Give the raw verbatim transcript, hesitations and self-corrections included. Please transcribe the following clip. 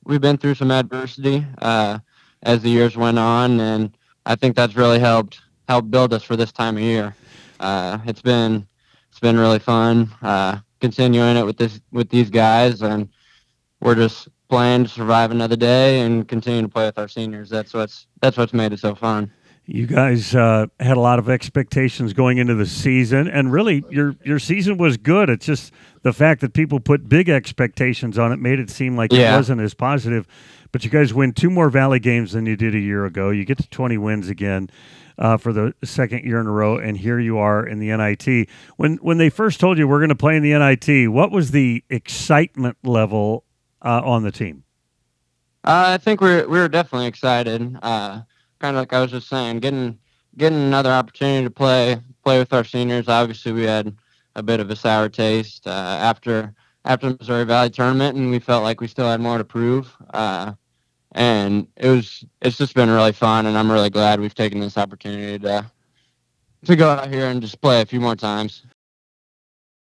we've been through some adversity uh, as the years went on, and I think that's really helped helped build us for this time of year. Uh, it's been it's been really fun uh, continuing it with this with these guys, and we're just playing to survive another day and continue to play with our seniors. That's what's that's what's made it so fun. You guys uh, had a lot of expectations going into the season, and really, your your season was good. It's just the fact that people put big expectations on it made it seem like it Yeah, wasn't as positive. But you guys win two more Valley games than you did a year ago. You get to twenty wins again uh, for the second year in a row, and here you are in the N I T. When when they first told you we're going to play in the N I T, what was the excitement level uh, on the team? uh, I think we're we were definitely excited. Uh, kind of like I was just saying, getting getting another opportunity to play play with our seniors. Obviously, we had a bit of a sour taste uh, after after the Missouri Valley tournament, and we felt like we still had more to prove. Uh, and it was it's just been really fun, and I'm really glad we've taken this opportunity to to go out here and just play a few more times.